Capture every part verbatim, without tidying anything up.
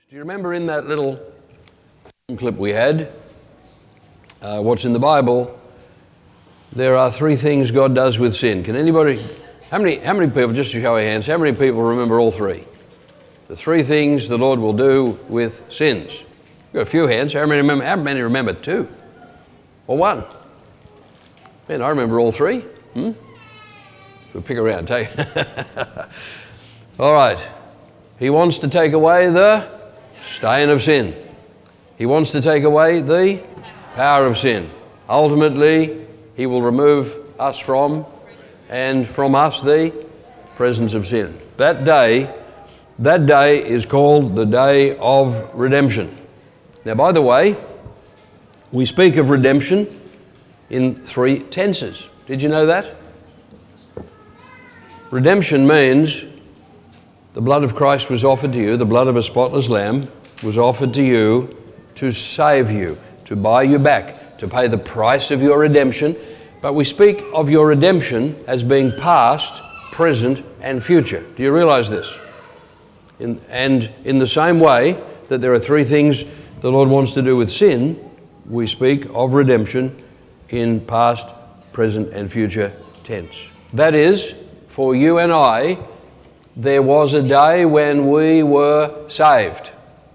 Do you remember in that little clip we had, uh, what's in the Bible, there are three things God does with sin. Can anybody, how many, how many people, just to show your hands, how many people remember all three? The three things the Lord will do with sins. We've got a few hands. How many remember, how many remember two? Or one? Man, I remember all three. Hmm? We'll pick around, take. All right. He wants to take away the stain of sin. He wants to take away the power of sin. Ultimately, he will remove us from, and from us, the presence of sin. That day, that day is called the day of redemption. Now, by the way, we speak of redemption in three tenses. Did you know that? Redemption means the blood of Christ was offered to you, the blood of a spotless lamb was offered to you to save you, to buy you back, to pay the price of your redemption. But we speak of your redemption as being past, present, and future. Do you realize this? In, and in the same way that there are three things the Lord wants to do with sin, we speak of redemption in past, present, and future tense. That is, for you and I, there was a day when we were saved.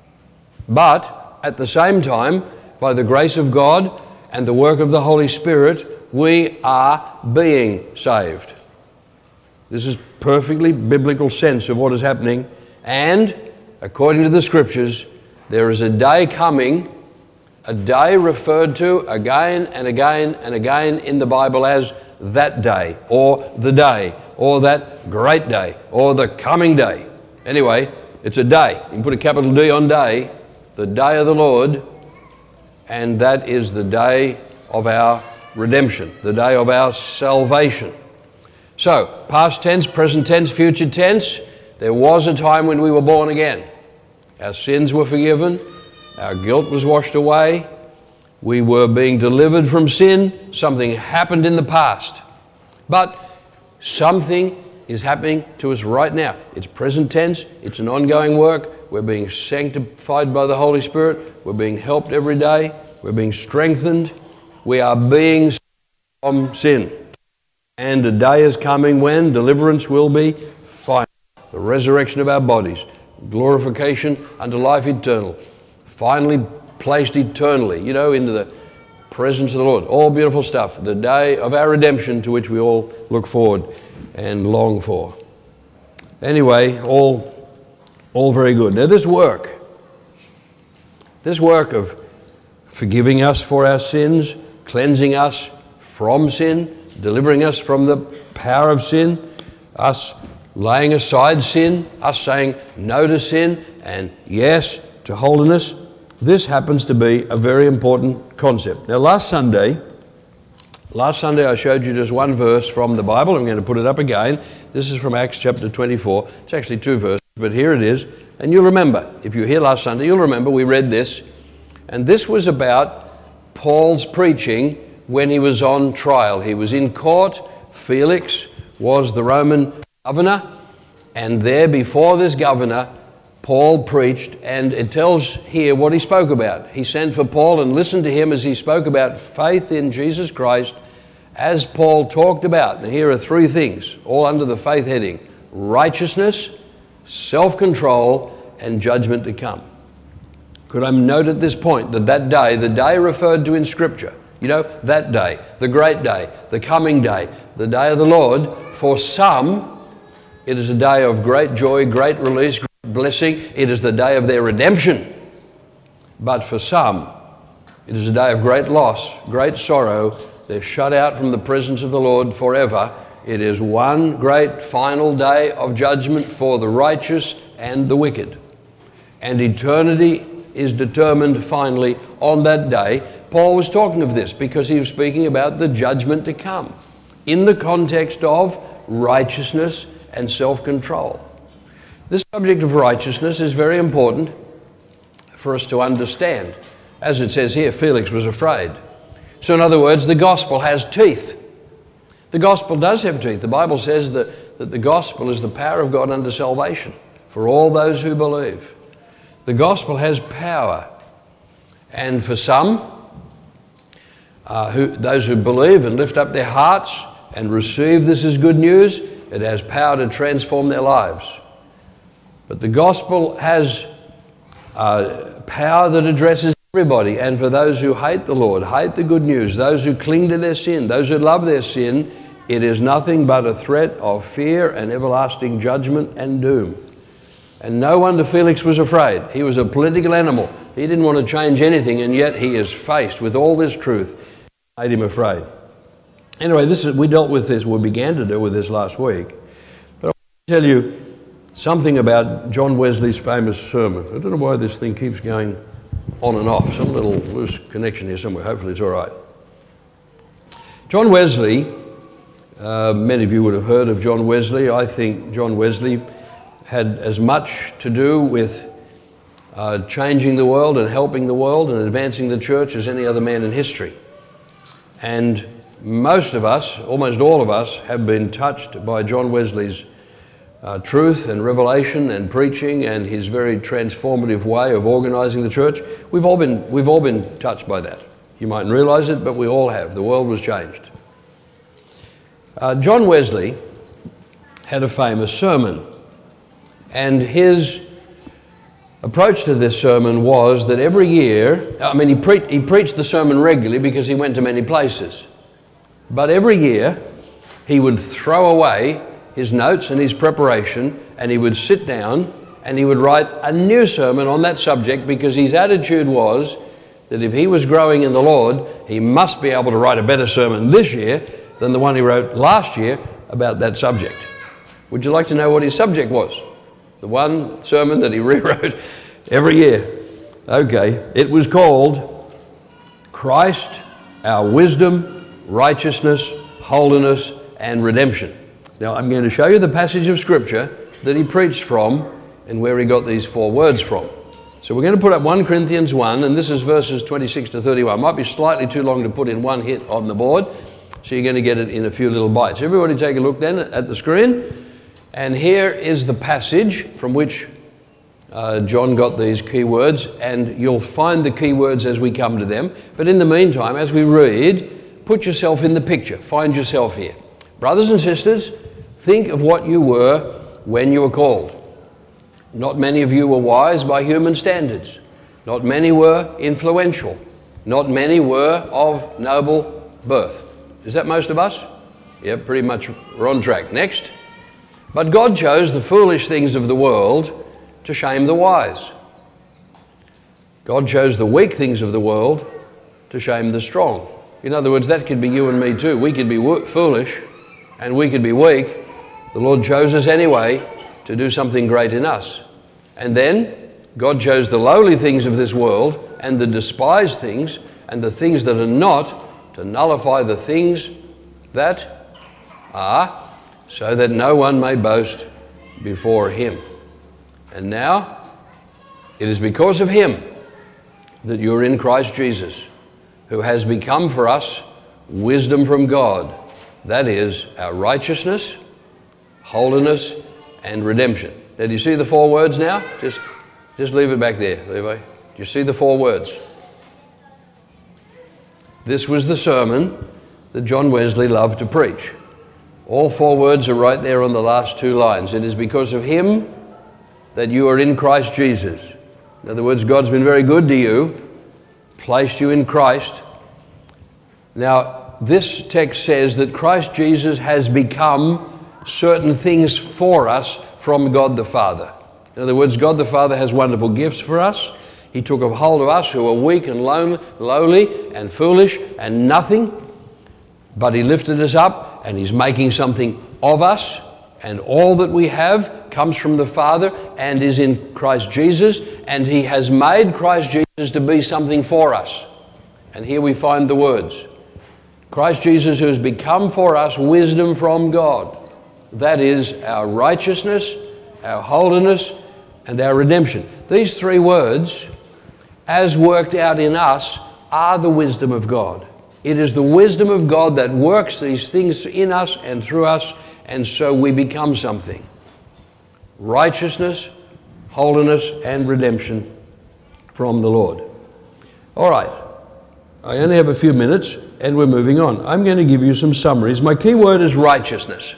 But at the same time, by the grace of God and the work of the Holy Spirit, we are being saved. This is perfectly biblical sense of what is happening. And according to the Scriptures, there is a day coming, a day referred to again and again and again in the Bible as that day, or the day, or that great day, or the coming day. Anyway, it's a day. You can put a capital D on day, the day of the Lord, and that is the day of our redemption, the day of our salvation. So, past tense, present tense, future tense, there was a time when we were born again. Our sins were forgiven, our guilt was washed away, we were being delivered from sin, something happened in the past. But something is happening to us right now. It's present tense, it's an ongoing work, we're being sanctified by the Holy Spirit, we're being helped every day, we're being strengthened, we are being saved from sin. And a day is coming when deliverance will be final. The resurrection of our bodies, glorification unto life eternal, finally placed eternally, you know, into the presence of the Lord. All beautiful stuff. The day of our redemption to which we all look forward and long for. Anyway, all, all very good. Now this work, this work of forgiving us for our sins, cleansing us from sin, delivering us from the power of sin, us laying aside sin, us saying no to sin and yes to holiness, this happens to be a very important concept. Now last Sunday, last Sunday I showed you just one verse from the Bible. I'm going to put it up again. This is from Acts chapter twenty-four. It's actually two verses, but here it is. And you'll remember, if you were here last Sunday, you'll remember we read this. And this was about Paul's preaching when he was on trial. He was in court. Felix was the Roman governor. And there before this governor, Paul preached, and it tells here what he spoke about. He sent for Paul and listened to him as he spoke about faith in Jesus Christ, as Paul talked about. And here are three things, all under the faith heading: righteousness, self-control, and judgment to come. Could I note at this point that that day, the day referred to in Scripture, you know, that day, the great day, the coming day, the day of the Lord, for some, it is a day of great joy, great release, great blessing. It is the day of their redemption. But for some, it is a day of great loss, great sorrow. They're shut out from the presence of the Lord forever. It is one great final day of judgment for the righteous and the wicked. And eternity is determined finally on that day. Paul was talking of this because he was speaking about the judgment to come in the context of righteousness and self-control. This subject of righteousness is very important for us to understand. As it says here, Felix was afraid. So in other words, the gospel has teeth. The gospel does have teeth. The Bible says that, that the gospel is the power of God unto salvation for all those who believe. The gospel has power. And for some, uh, who, those who believe and lift up their hearts and receive this as good news, it has power to transform their lives. But the gospel has uh, power that addresses everybody. And for those who hate the Lord, hate the good news, those who cling to their sin, those who love their sin, it is nothing but a threat of fear and everlasting judgment and doom. And no wonder Felix was afraid. He was a political animal. He didn't want to change anything, and yet he is faced with all this truth. It made him afraid. Anyway, this is, we dealt with this, we began to deal with this last week. But I want to tell you something about John Wesley's famous sermon. I don't know why this thing keeps going on and off. Some little loose connection here somewhere. Hopefully it's all right. John Wesley, uh, many of you would have heard of John Wesley. I think John Wesley had as much to do with uh, changing the world and helping the world and advancing the church as any other man in history. And most of us, almost all of us, have been touched by John Wesley's uh, truth and revelation and preaching and his very transformative way of organizing the church. We've all been, we've all been touched by that. You mightn't realize it, but we all have. The world was changed. Uh, John Wesley had a famous sermon, and his approach to this sermon was that every year, I mean, he, pre- he preached the sermon regularly because he went to many places. But every year, he would throw away his notes and his preparation, and he would sit down and he would write a new sermon on that subject, because his attitude was that if he was growing in the Lord, he must be able to write a better sermon this year than the one he wrote last year about that subject. Would you like to know what his subject was? The one sermon that he rewrote every year. Okay, it was called Christ, Our Wisdom, Righteousness, Holiness, and Redemption. Now I'm going to show you the passage of Scripture that he preached from and where he got these four words from. So we're going to put up First Corinthians one, and this is verses twenty-six to thirty-one. It might be slightly too long to put in one hit on the board, so you're going to get it in a few little bites. Everybody take a look then at the screen. And here is the passage from which uh, John got these key words, and you'll find the key words as we come to them. But in the meantime, as we read, put yourself in the picture. Find yourself here. Brothers and sisters, think of what you were when you were called. Not many of you were wise by human standards. Not many were influential. Not many were of noble birth. Is that most of us? Yeah, pretty much we're on track. Next. But God chose the foolish things of the world to shame the wise. God chose the weak things of the world to shame the strong. In other words, that could be you and me too. We could be foolish and we could be weak. The Lord chose us anyway to do something great in us. And then God chose the lowly things of this world and the despised things and the things that are not to nullify the things that are, so that no one may boast before him. And now, it is because of him that you're in Christ Jesus, who has become for us wisdom from God. That is our righteousness, holiness, and redemption. Now, do you see the four words now? Just, just leave it back there, Levi. Do you see the four words? This was the sermon that John Wesley loved to preach. All four words are right there on the last two lines. It is because of him that you are in Christ Jesus. In other words, God's been very good to you, placed you in Christ. Now, this text says that Christ Jesus has become certain things for us from God the Father. In other words, God the Father has wonderful gifts for us. He took a hold of us who are weak and lowly and foolish and nothing, but he lifted us up, and he's making something of us, and all that we have comes from the Father and is in Christ Jesus, and he has made Christ Jesus to be something for us. And here we find the words. Christ Jesus, who has become for us wisdom from God. That is our righteousness, our holiness, and our redemption. These three words, as worked out in us, are the wisdom of God. It is the wisdom of God that works these things in us and through us, and so we become something. Righteousness, holiness, and redemption from the Lord. All right, I only have a few minutes and we're moving on. I'm going to give you some summaries. My key word is righteousness.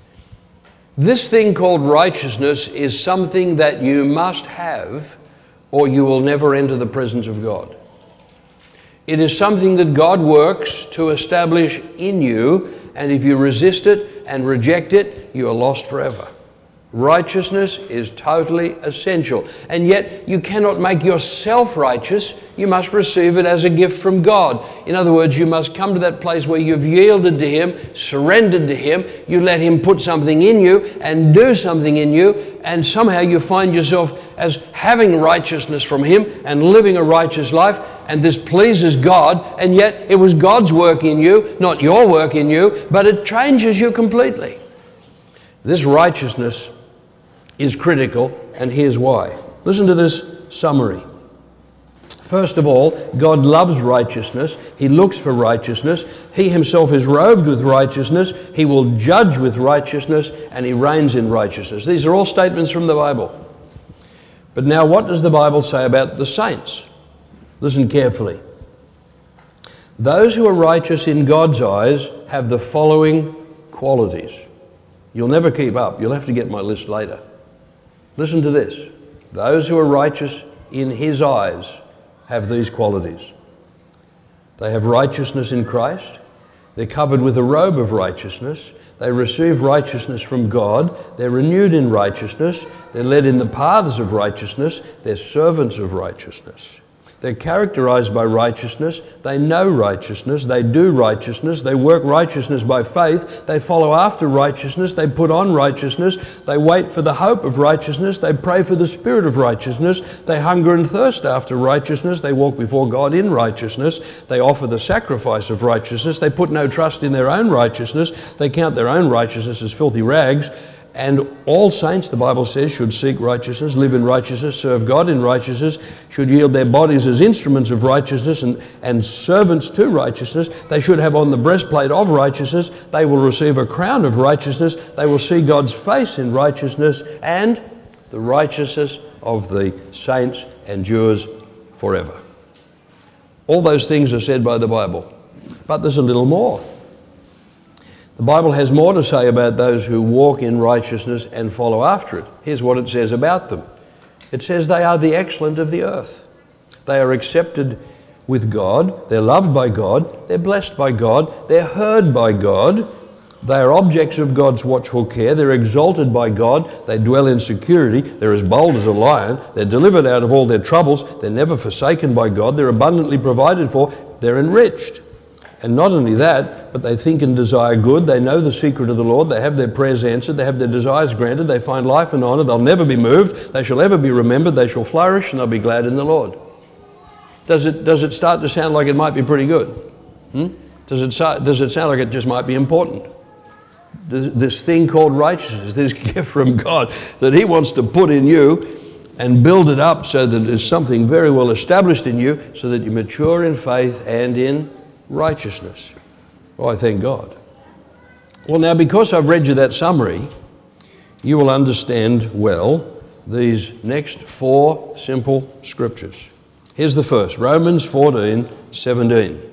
This thing called righteousness is something that you must have or you will never enter the presence of God. It is something that God works to establish in you, and if you resist it and reject it, you are lost forever. Righteousness is totally essential, and yet you cannot make yourself righteous. You must receive it as a gift from God. In other words, you must come to that place where you've yielded to Him, surrendered to Him, you let Him put something in you and do something in you, and somehow you find yourself as having righteousness from Him and living a righteous life, and this pleases God, and yet it was God's work in you, not your work in you, but it changes you completely. This righteousness is critical, and here's why. Listen to this summary. First of all, God loves righteousness. He looks for righteousness. He Himself is robed with righteousness. He will judge with righteousness, and He reigns in righteousness. These are all statements from the Bible. But now, what does the Bible say about the saints? Listen carefully. Those who are righteous in God's eyes have the following qualities. You'll never keep up. You'll have to get my list later. Listen to this. Those who are righteous in His eyes have these qualities. They have righteousness in Christ. They're covered with a robe of righteousness. They receive righteousness from God. They're renewed in righteousness. They're led in the paths of righteousness. They're servants of righteousness. They're characterized by righteousness. They know righteousness. They do righteousness. They work righteousness by faith. They follow after righteousness. They put on righteousness. They wait for the hope of righteousness. They pray for the spirit of righteousness. They hunger and thirst after righteousness. They walk before God in righteousness. They offer the sacrifice of righteousness. They put no trust in their own righteousness. They count their own righteousness as filthy rags. And all saints, the Bible says, should seek righteousness, live in righteousness, serve God in righteousness, should yield their bodies as instruments of righteousness and, and servants to righteousness. They should have on the breastplate of righteousness. They will receive a crown of righteousness. They will see God's face in righteousness, and the righteousness of the saints endures forever. All those things are said by the Bible. But there's a little more. The Bible has more to say about those who walk in righteousness and follow after it. Here's what it says about them. It says they are the excellent of the earth. They are accepted with God. They're loved by God. They're blessed by God. They're heard by God. They are objects of God's watchful care. They're exalted by God. They dwell in security. They're as bold as a lion. They're delivered out of all their troubles. They're never forsaken by God. They're abundantly provided for. They're enriched. And not only that, but they think and desire good. They know the secret of the Lord. They have their prayers answered. They have their desires granted. They find life and honor. They'll never be moved. They shall ever be remembered. They shall flourish, and they'll be glad in the Lord. Does it, does it start to sound like it might be pretty good? Hmm? Does it, does it sound like it just might be important? This thing called righteousness, this gift from God that He wants to put in you and build it up so that it's something very well established in you, so that you mature in faith and in righteousness. Oh, I thank God. Well, now, because I've read you that summary, you will understand well these next four simple scriptures. Here's the first, Romans fourteen seventeen.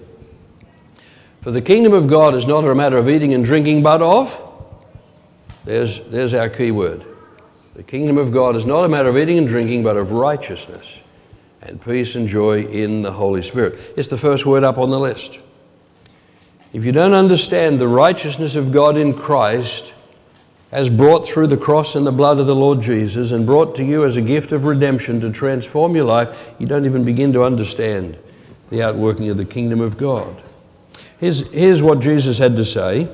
For the kingdom of God is not a matter of eating and drinking, but of, there's, there's our key word. The kingdom of God is not a matter of eating and drinking, but of righteousness and peace and joy in the Holy Spirit. It's the first word up on the list. If you don't understand the righteousness of God in Christ as brought through the cross and the blood of the Lord Jesus and brought to you as a gift of redemption to transform your life, you don't even begin to understand the outworking of the kingdom of God. Here's, here's what Jesus had to say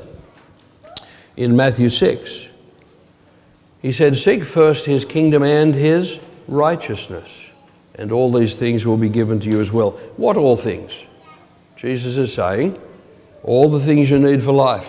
in Matthew six. He said, seek first His kingdom and His righteousness, and all these things will be given to you as well. What all things? Jesus is saying, all the things you need for life.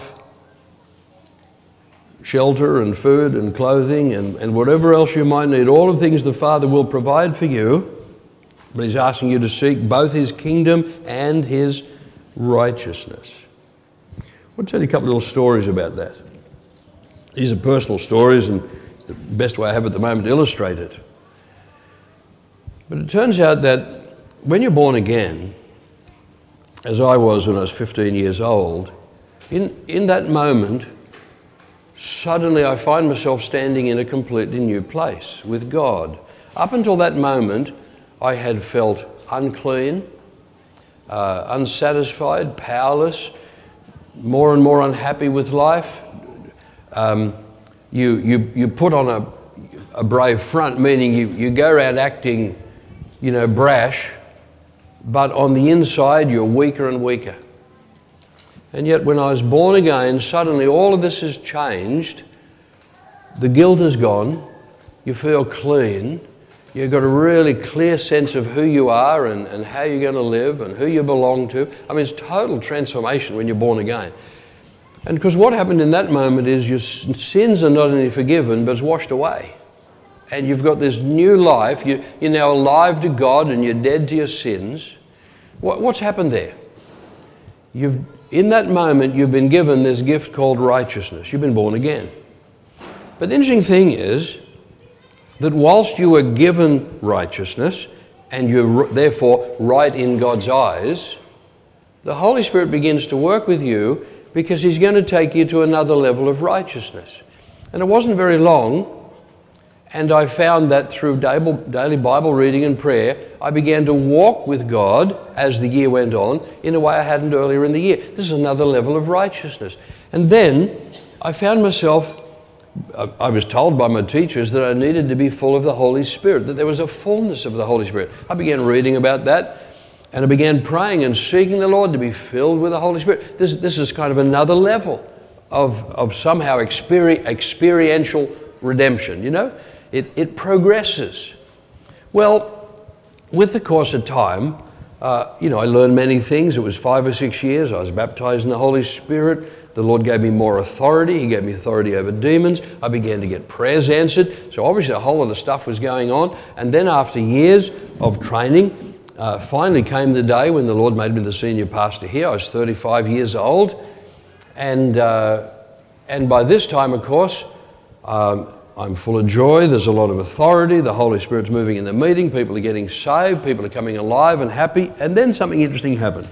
Shelter and food and clothing and, and whatever else you might need, all of the things the Father will provide for you, but He's asking you to seek both His kingdom and His righteousness. I'll tell you a couple of little stories about that. These are personal stories, and it's the best way I have at the moment to illustrate it. But it turns out that when you're born again, as I was when I was fifteen years old, in, in that moment, suddenly I find myself standing in a completely new place with God. Up until that moment, I had felt unclean, uh, unsatisfied, powerless, more and more unhappy with life. Um, you, you, you put on a, a brave front, meaning you, you go around acting, you know, brash, but on the inside you're weaker and weaker. And yet when I was born again, suddenly all of this has changed. The guilt is gone, you feel clean, you've got a really clear sense of who you are and, and how you're going to live and who you belong to. I mean, it's total transformation when you're born again. And because what happened in that moment is your sins are not only forgiven, but it's washed away. And you've got this new life. You, you're now alive to God and you're dead to your sins. What, what's happened there? You've, in that moment, you've been given this gift called righteousness. You've been born again. But the interesting thing is that whilst you were given righteousness and you're therefore right in God's eyes, the Holy Spirit begins to work with you because He's going to take you to another level of righteousness. And it wasn't very long. And I found that through daily Bible reading and prayer, I began to walk with God as the year went on in a way I hadn't earlier in the year. This is another level of righteousness. And then I found myself, I was told by my teachers that I needed to be full of the Holy Spirit, that there was a fullness of the Holy Spirit. I began reading about that and I began praying and seeking the Lord to be filled with the Holy Spirit. This, this is kind of another level of, of somehow experi- experiential redemption, you know? It, it progresses. Well, with the course of time, uh, you know, I learned many things. It was five or six years. I was baptized in the Holy Spirit. The Lord gave me more authority. He gave me authority over demons. I began to get prayers answered. So obviously a whole lot of stuff was going on. And then after years of training, uh, finally came the day when the Lord made me the senior pastor here. I was thirty-five years old. And, uh, and by this time, of course, um, I'm full of joy, there's a lot of authority, the Holy Spirit's moving in the meeting, people are getting saved, people are coming alive and happy, and then something interesting happened.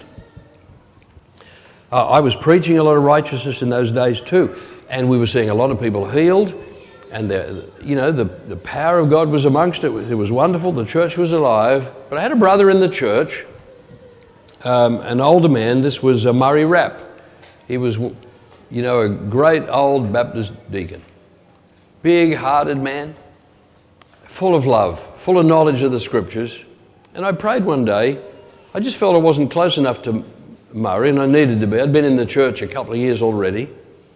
Uh, I was preaching a lot of righteousness in those days too, and we were seeing a lot of people healed, and the, you know, the, the power of God was amongst it. It was wonderful, the church was alive. But I had a brother in the church, um, an older man. This was uh, Murray Rapp. He was, you know, a great old Baptist deacon. Big-hearted man, full of love, full of knowledge of the Scriptures. And I prayed one day. I just felt I wasn't close enough to Murray, and I needed to be. I'd been in the church a couple of years already.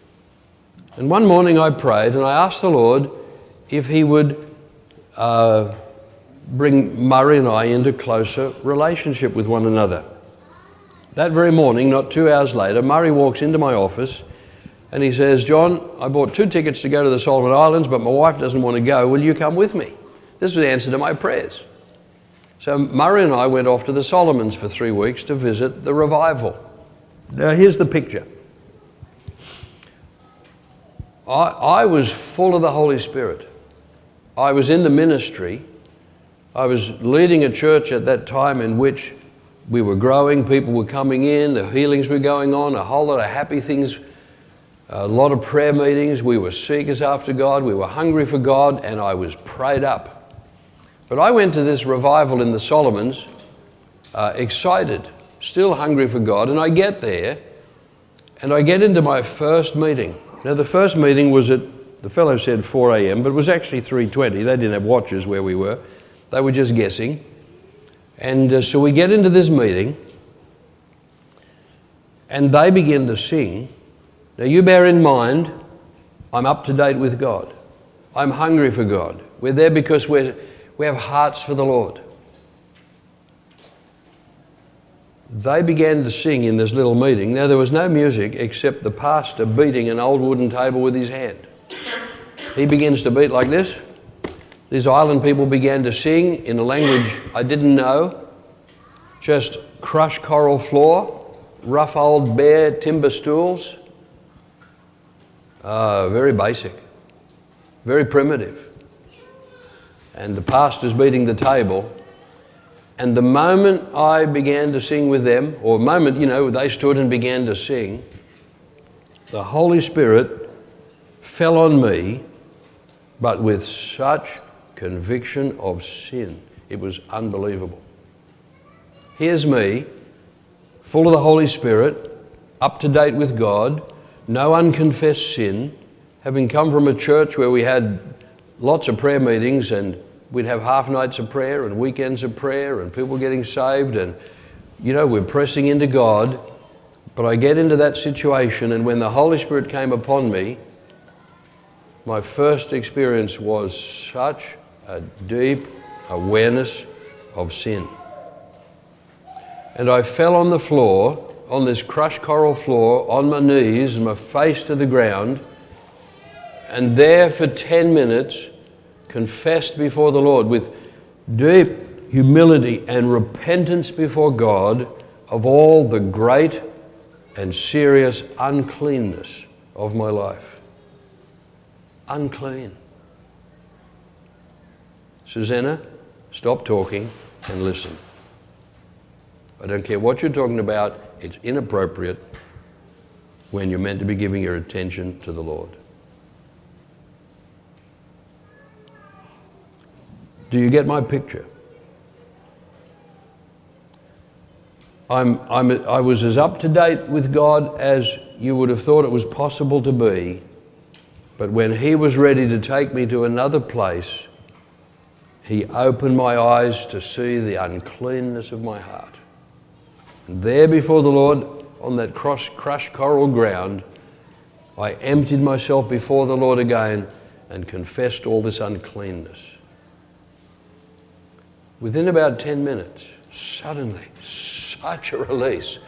And one morning I prayed, and I asked the Lord if He would uh, bring Murray and I into closer relationship with one another. That very morning, not two hours later, Murray walks into my office and he says, "John, I bought two tickets to go to the Solomon Islands, but my wife doesn't want to go. Will you come with me?" This was the answer to my prayers. So Murray and I went off to the Solomons for three weeks to visit the revival. Now here's the picture. I, I was full of the Holy Spirit. I was in the ministry. I was leading a church at that time in which we were growing, people were coming in, the healings were going on, a whole lot of happy things. A lot of prayer meetings. We were seekers after God. We were hungry for God, and I was prayed up. But I went to this revival in the Solomons, uh, excited, still hungry for God, and I get there, and I get into my first meeting. Now, the first meeting was at, the fellow said four a m, but it was actually three twenty. They didn't have watches where we were. They were just guessing. And uh, so we get into this meeting, and they begin to sing. Now you bear in mind, I'm up to date with God. I'm hungry for God. We're there because we're, we have hearts for the Lord. They began to sing in this little meeting. Now there was no music except the pastor beating an old wooden table with his hand. He begins to beat like this. These island people began to sing in a language I didn't know. Just crushed coral floor, rough old bare timber stools. Uh, very basic, very primitive. And the pastor's beating the table, And the moment I began to sing with them, or moment, you know, they stood and began to sing, the Holy Spirit fell on me, but with such conviction of sin. It was unbelievable. Here's me, full of the Holy Spirit, up to date with God, no unconfessed sin, having come from a church where we had lots of prayer meetings and we'd have half nights of prayer and weekends of prayer and people getting saved, and, you know, we're pressing into God. But I get into that situation, and when the Holy Spirit came upon me, my first experience was such a deep awareness of sin. And I fell on the floor, on this crushed coral floor, on my knees and my face to the ground, and there for ten minutes confessed before the Lord with deep humility and repentance before God of all the great and serious uncleanness of my life. Unclean. Susanna, stop talking and listen. I don't care what you're talking about, it's inappropriate when you're meant to be giving your attention to the Lord. Do you get my picture? I'm, I'm, I was as up to date with God as you would have thought it was possible to be, but when He was ready to take me to another place, He opened my eyes to see the uncleanness of my heart. And there before the Lord, on that crushed, crushed coral ground, I emptied myself before the Lord again and confessed all this uncleanness. Within about ten minutes, suddenly, such a release.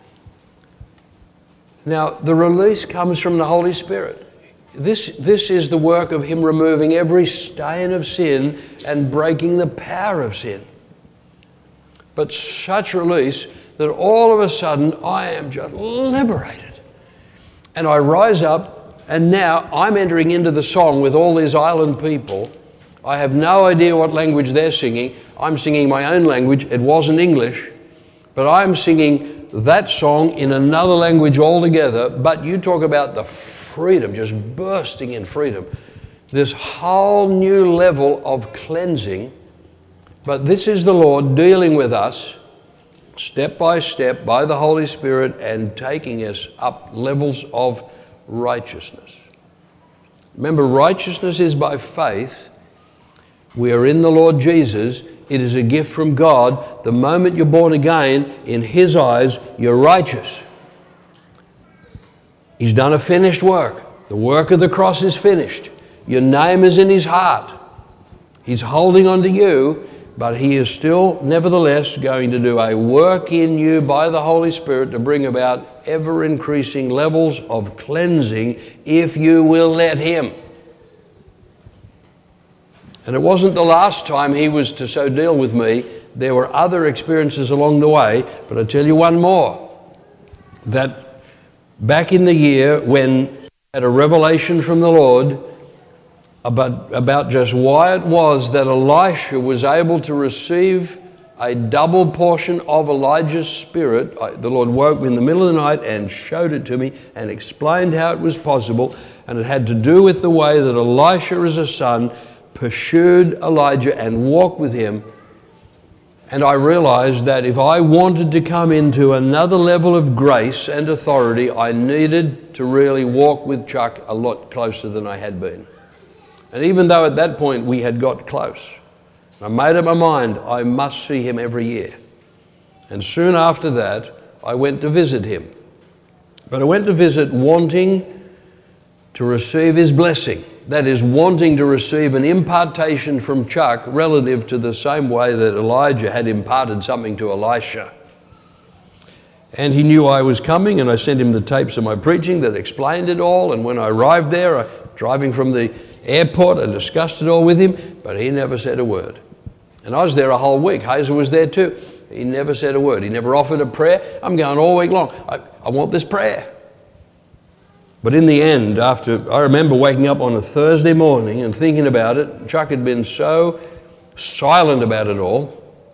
Now, the release comes from the Holy Spirit. This, this is the work of Him removing every stain of sin and breaking the power of sin. But such release that all of a sudden I am just liberated. And I rise up, and now I'm entering into the song with all these island people. I have no idea what language they're singing. I'm singing my own language. It wasn't English, but I'm singing that song in another language altogether. But you talk about the freedom, just bursting in freedom. This whole new level of cleansing. But this is the Lord dealing with us step by step by the Holy Spirit and taking us up levels of righteousness. Remember, righteousness is by faith. We are in the Lord Jesus. It is a gift from God. The moment you're born again, in His eyes, you're righteous. He's done a finished work. The work of the cross is finished. Your name is in His heart. He's holding on to you, but He is still, nevertheless, going to do a work in you by the Holy Spirit to bring about ever-increasing levels of cleansing if you will let Him. And it wasn't the last time He was to so deal with me. There were other experiences along the way, but I'll tell you one more. That back in the year when I had a revelation from the Lord about, about just why it was that Elisha was able to receive a double portion of Elijah's spirit. I, the Lord woke me in the middle of the night and showed it to me and explained how it was possible, and it had to do with the way that Elisha as a son pursued Elijah and walked with him. And I realized that if I wanted to come into another level of grace and authority, I needed to really walk with Chuck a lot closer than I had been. And even though at that point we had got close, I made up my mind I must see him every year. And soon after that, I went to visit him. But I went to visit wanting to receive his blessing. That is, wanting to receive an impartation from Chuck relative to the same way that Elijah had imparted something to Elisha. And he knew I was coming, and I sent him the tapes of my preaching that explained it all. And when I arrived there, I, driving from the airport, I discussed it all with him, but he never said a word. And I was there a whole week. Hazel was there too. He never said a word. He never offered a prayer. I'm going all week long. I, I want this prayer. But in the end, after, I remember waking up on a Thursday morning and thinking about it. Chuck had been so silent about it all,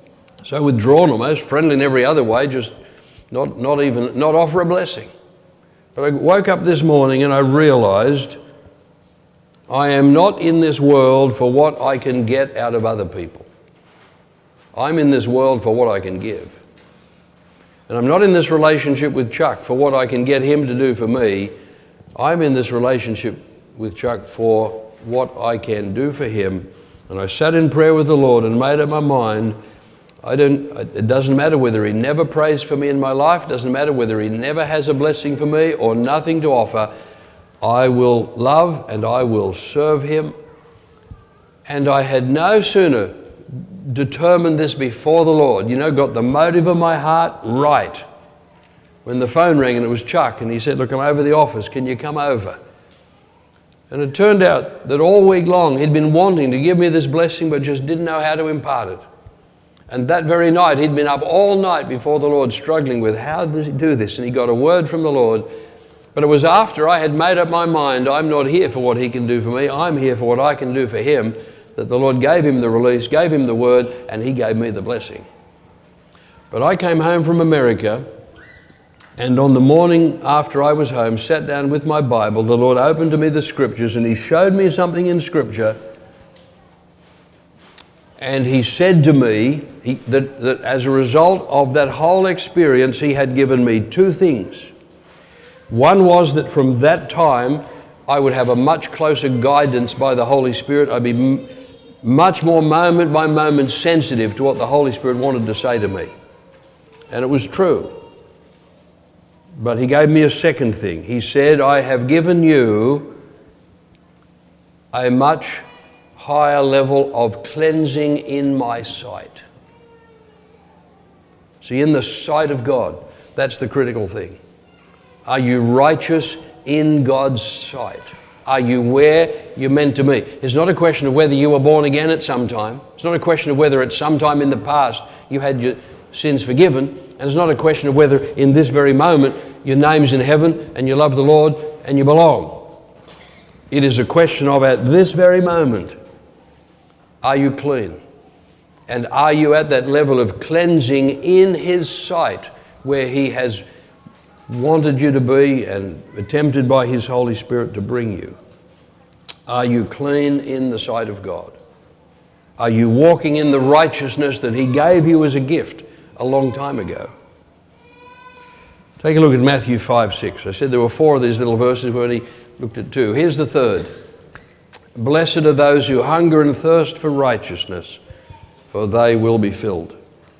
So withdrawn almost, friendly in every other way, just not, not even, not offer a blessing. But I woke up this morning and I realized I am not in this world for what I can get out of other people. I'm in this world for what I can give. And I'm not in this relationship with Chuck for what I can get him to do for me. I'm in this relationship with Chuck for what I can do for him. And I sat in prayer with the Lord and made up my mind, I don't, it doesn't matter whether he never prays for me in my life, it doesn't matter whether he never has a blessing for me or nothing to offer, I will love and I will serve him. And I had no sooner determined this before the Lord, you know, got the motive of my heart right, when the phone rang and it was Chuck and he said, look, I'm over the office, can you come over? And it turned out that all week long he'd been wanting to give me this blessing but just didn't know how to impart it. And that very night he'd been up all night before the Lord struggling with how does he do this, and he got a word from the Lord. But it was after I had made up my mind, I'm not here for what he can do for me, I'm here for what I can do for him, that the Lord gave him the release, gave him the word, and he gave me the blessing. But I came home from America, and on the morning after I was home, sat down with my Bible, the Lord opened to me the scriptures and he showed me something in scripture. And he said to me he, that, that as a result of that whole experience, he had given me two things. One was that from that time, I would have a much closer guidance by the Holy Spirit. I'd be m much more moment by moment sensitive to what the Holy Spirit wanted to say to me. And it was true. But he gave me a second thing. He said, I have given you a much higher level of cleansing in my sight. See, in the sight of God, that's the critical thing. Are you righteous in God's sight? Are you where you're meant to be? It's not a question of whether you were born again at some time. It's not a question of whether at some time in the past you had your sins forgiven. And it's not a question of whether in this very moment your name's in heaven and you love the Lord and you belong. It is a question of at this very moment, are you clean? And are you at that level of cleansing in his sight where he has wanted you to be and attempted by his Holy Spirit to bring you? Are you clean in the sight of God? Are you walking in the righteousness that he gave you as a gift a long time ago? Take a look at Matthew five six. I said there were four of these little verses, we only looked at two. Here's the third. Blessed are those who hunger and thirst for righteousness, for they will be filled.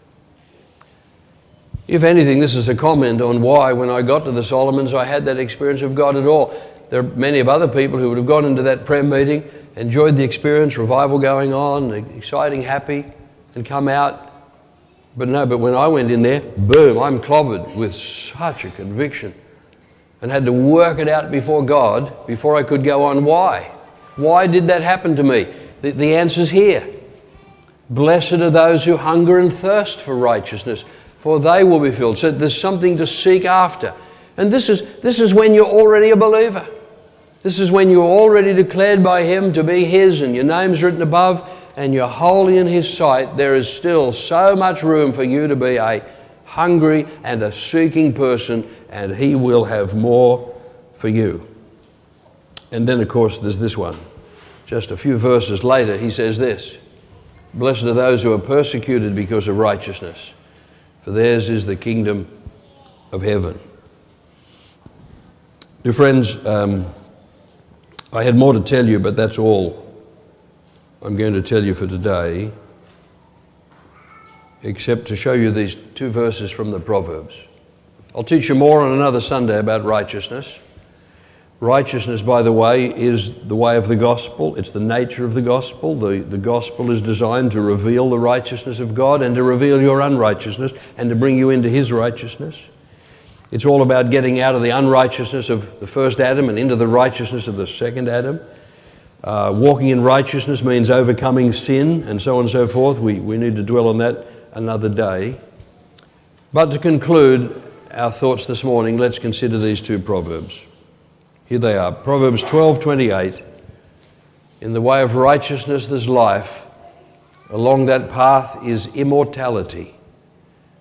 If anything, this is a comment on why when I got to the Solomons I had that experience of God at all. There are many of other people who would have gone into that prayer meeting, enjoyed the experience, revival going on, exciting, happy, and come out. But no, but when I went in there, boom, I'm clobbered with such a conviction and had to work it out before God before I could go on. Why? Why did that happen to me? The, the answer's here. Blessed are those who hunger and thirst for righteousness, for they will be filled. So there's something to seek after. And this is, this is when you're already a believer. This is when you're already declared by him to be his and your name's written above and you're holy in his sight. There is still so much room for you to be a hungry and a seeking person, and he will have more for you. And then, of course, there's this one. Just a few verses later, he says this, blessed are those who are persecuted because of righteousness, for theirs is the kingdom of heaven. Dear friends, um, I had more to tell you, but that's all I'm going to tell you for today, except to show you these two verses from the Proverbs. I'll teach you more on another Sunday about righteousness. Righteousness, by the way, is the way of the gospel. It's the nature of the gospel. The, the gospel is designed to reveal the righteousness of God and to reveal your unrighteousness and to bring you into his righteousness. It's all about getting out of the unrighteousness of the first Adam and into the righteousness of the second Adam. Uh, walking in righteousness means overcoming sin and so on and so forth. We, we need to dwell on that another day. But to conclude our thoughts this morning, let's consider these two Proverbs. Here they are. Proverbs twelve twenty-eight. In the way of righteousness there's life. Along that path is immortality.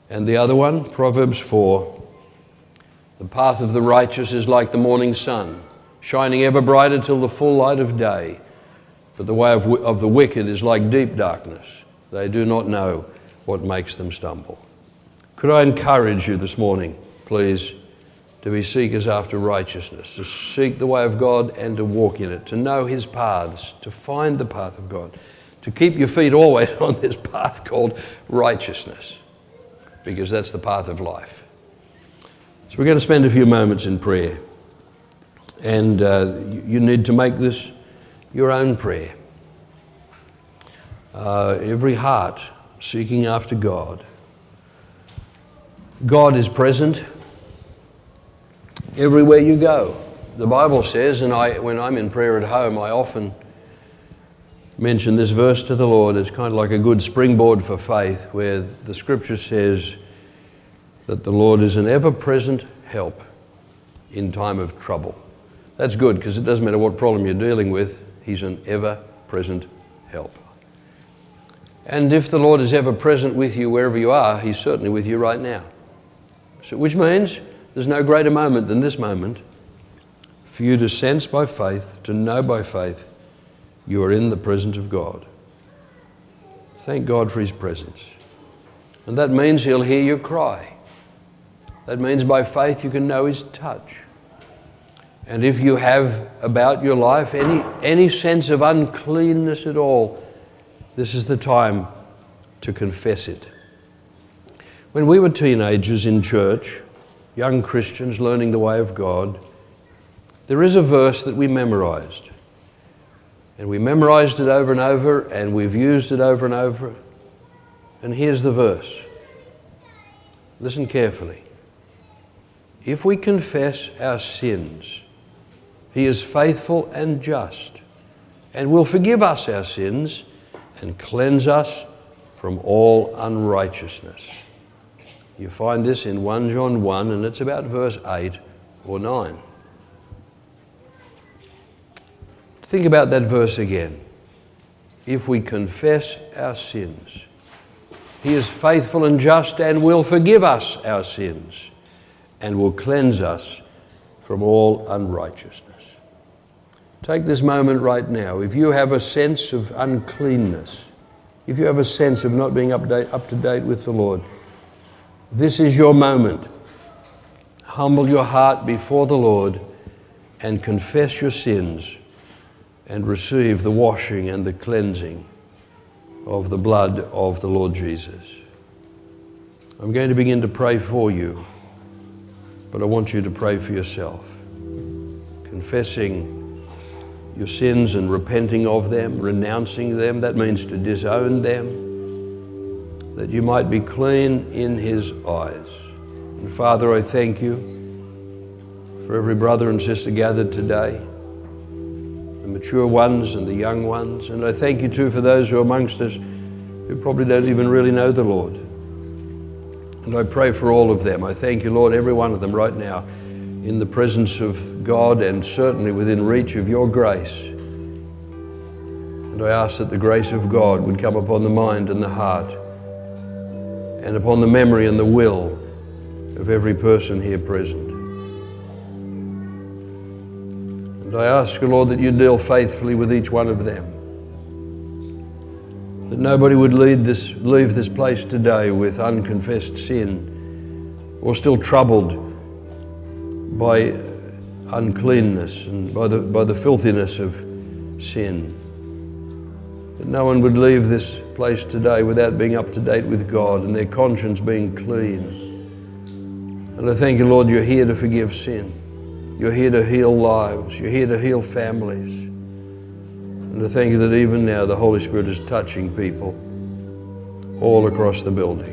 And the other one, Proverbs four, the path of the righteous is like the morning sun, shining ever brighter till the full light of day. But the way of, of the wicked is like deep darkness. They do not know what makes them stumble. Could I encourage you this morning, please, to be seekers after righteousness, to seek the way of God and to walk in it, to know His paths, to find the path of God, to keep your feet always on this path called righteousness, because that's the path of life. So we're going to spend a few moments in prayer, and uh, you need to make this your own prayer. Uh, every heart seeking after God. God is present everywhere you go. The Bible says, and I, when I'm in prayer at home, I often mention this verse to the Lord. It's kind of like a good springboard for faith, where the Scripture says that the Lord is an ever-present help in time of trouble. That's good, because it doesn't matter what problem you're dealing with, He's an ever-present help. And if the Lord is ever present with you wherever you are, He's certainly with you right now. So, which means there's no greater moment than this moment for you to sense by faith, to know by faith, you are in the presence of God. Thank God for His presence. And that means He'll hear your cry. That means by faith you can know His touch. And if you have about your life any, any sense of uncleanness at all, this is the time to confess it. When we were teenagers in church, young Christians learning the way of God, there is a verse that we memorized. And we memorized it over and over, and we've used it over and over. And here's the verse. Listen carefully. If we confess our sins, He is faithful and just, and will forgive us our sins and cleanse us from all unrighteousness. You find this in First John one, and it's about verse eight or nine. Think about that verse again. If we confess our sins, He is faithful and just and will forgive us our sins and will cleanse us from all unrighteousness. Take this moment right now. If you have a sense of uncleanness, if you have a sense of not being up, date, up to date with the Lord, this is your moment. Humble your heart before the Lord and confess your sins and receive the washing and the cleansing of the blood of the Lord Jesus. I'm going to begin to pray for you, but I want you to pray for yourself. Confessing your sins and repenting of them, renouncing them, that means to disown them, that you might be clean in His eyes. And Father, I thank you for every brother and sister gathered today, the mature ones and the young ones. And I thank you too for those who are amongst us who probably don't even really know the Lord. And I pray for all of them. I thank you, Lord, every one of them right now in the presence of God and certainly within reach of your grace. And I ask that the grace of God would come upon the mind and the heart and upon the memory and the will of every person here present. And I ask you, Lord, that you deal faithfully with each one of them. That nobody would lead this, leave this place today with unconfessed sin or still troubled by uncleanness and by the, by the filthiness of sin. That no one would leave this place today without being up to date with God and their conscience being clean. And I thank you, Lord, you're here to forgive sin. You're here to heal lives. You're here to heal families. And I thank you that even now the Holy Spirit is touching people all across the building.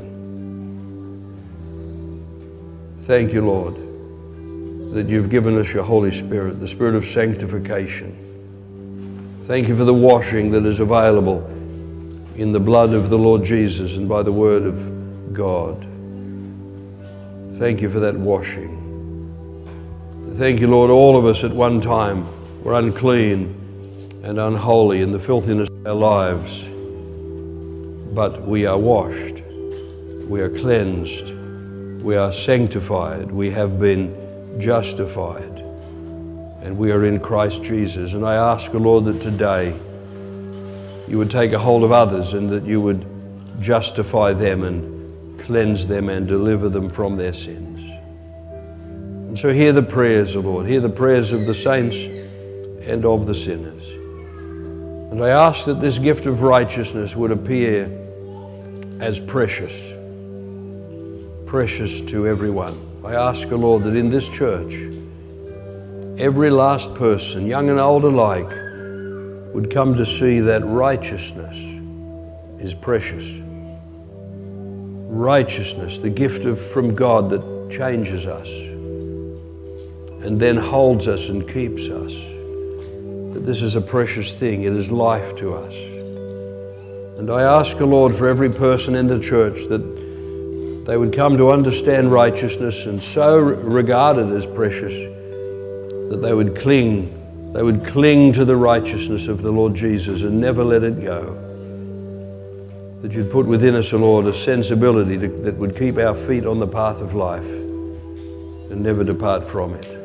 Thank you, Lord, that you've given us your Holy Spirit, the Spirit of sanctification. Thank you for the washing that is available in the blood of the Lord Jesus and by the word of God. Thank you for that washing. Thank you, Lord, all of us at one time were unclean and unholy in the filthiness of our lives, but we are washed. we are cleansed, we are sanctified, we have been justified, and we are in Christ Jesus. And I ask, O Lord, that today you would take a hold of others and that you would justify them and cleanse them and deliver them from their sins. And so hear the prayers, O Lord, hear the prayers of the saints and of the sinners. And I ask that this gift of righteousness would appear as precious, precious to everyone. I ask, O Lord, that in this church, every last person, young and old alike, would come to see that righteousness is precious. Righteousness, the gift of from God that changes us and then holds us and keeps us. That this is a precious thing. It is life to us. And I ask, O Lord, for every person in the church that they would come to understand righteousness and so regard it as precious that they would cling They would cling to the righteousness of the Lord Jesus and never let it go. That you'd put within us, O Lord, a sensibility to, that would keep our feet on the path of life and never depart from it.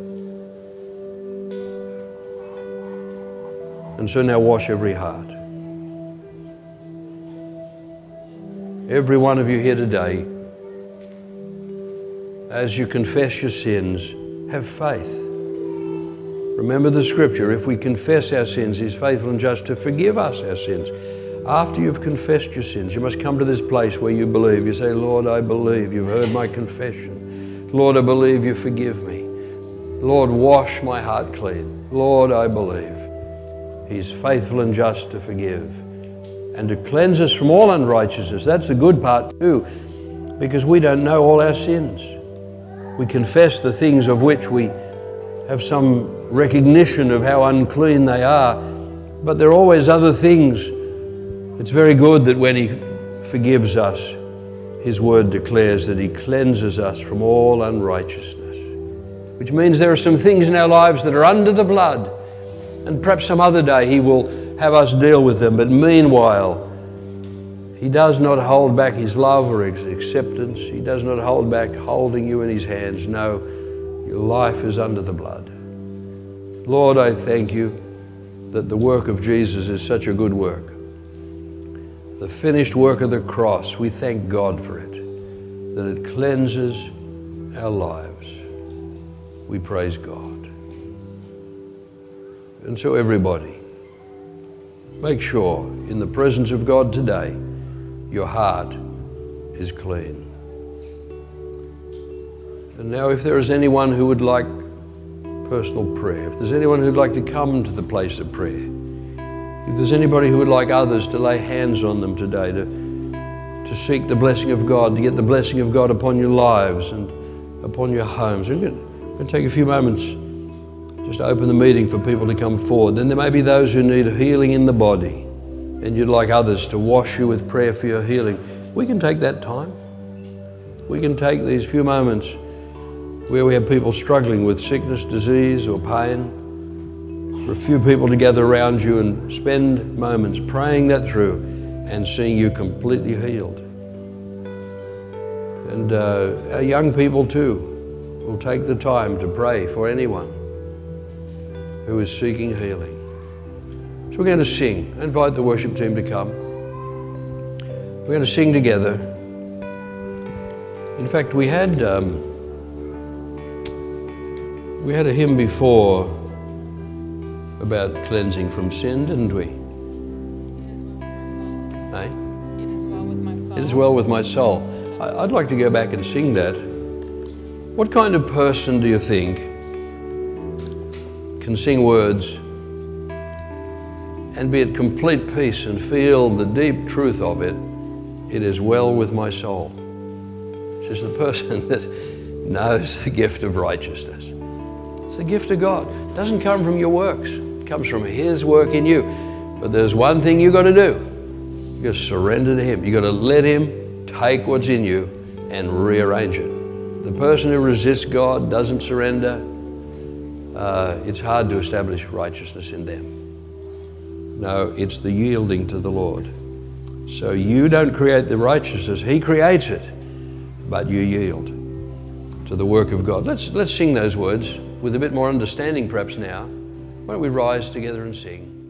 And so now wash every heart. Every one of you here today, as you confess your sins, have faith. Remember the scripture, if we confess our sins, He's faithful and just to forgive us our sins. After you've confessed your sins, you must come to this place where you believe. You say, Lord, I believe. You've heard my confession. Lord, I believe you forgive me. Lord, wash my heart clean. Lord, I believe. He's faithful and just to forgive and to cleanse us from all unrighteousness. That's the good part too, because we don't know all our sins. We confess the things of which we have some recognition of how unclean they are, but there are always other things. It's very good that when He forgives us, His word declares that He cleanses us from all unrighteousness, which means there are some things in our lives that are under the blood, and perhaps some other day He will have us deal with them, but meanwhile, He does not hold back His love or His acceptance. He does not hold back holding you in His hands. No, your life is under the blood. Lord, I thank you that the work of Jesus is such a good work. The finished work of the cross, we thank God for it, that it cleanses our lives. We praise God. And so everybody, make sure in the presence of God today, your heart is clean. And now if there is anyone who would like personal prayer, if there's anyone who'd like to come to the place of prayer, if there's anybody who would like others to lay hands on them today, to, to seek the blessing of God, to get the blessing of God upon your lives and upon your homes. We're going to take a few moments just to open the meeting for people to come forward. Then there may be those who need healing in the body and you'd like others to wash you with prayer for your healing. We can take that time. We can take these few moments where we have people struggling with sickness, disease, or pain, for a few people to gather around you and spend moments praying that through and seeing you completely healed. And uh, our young people too will take the time to pray for anyone who is seeking healing. So we're going to sing. I invite the worship team to come. We're going to sing together. In fact, we had um, we had a hymn before about cleansing from sin, didn't we? It is well with my soul. It is well with my soul. I, I'd like to go back and sing that. What kind of person do you think can sing words and be at complete peace and feel the deep truth of it? It is well with my soul. It's just the person that knows the gift of righteousness. It's the gift of God. It doesn't come from your works. It comes from His work in you. But there's one thing you've got to do. You've got to surrender to Him. You've got to let Him take what's in you and rearrange it. The person who resists God, doesn't surrender, uh, it's hard to establish righteousness in them. No, it's the yielding to the Lord. So you don't create the righteousness, He creates it, but you yield to the work of God. Let's, let's sing those words with a bit more understanding perhaps now. Why don't we rise together and sing?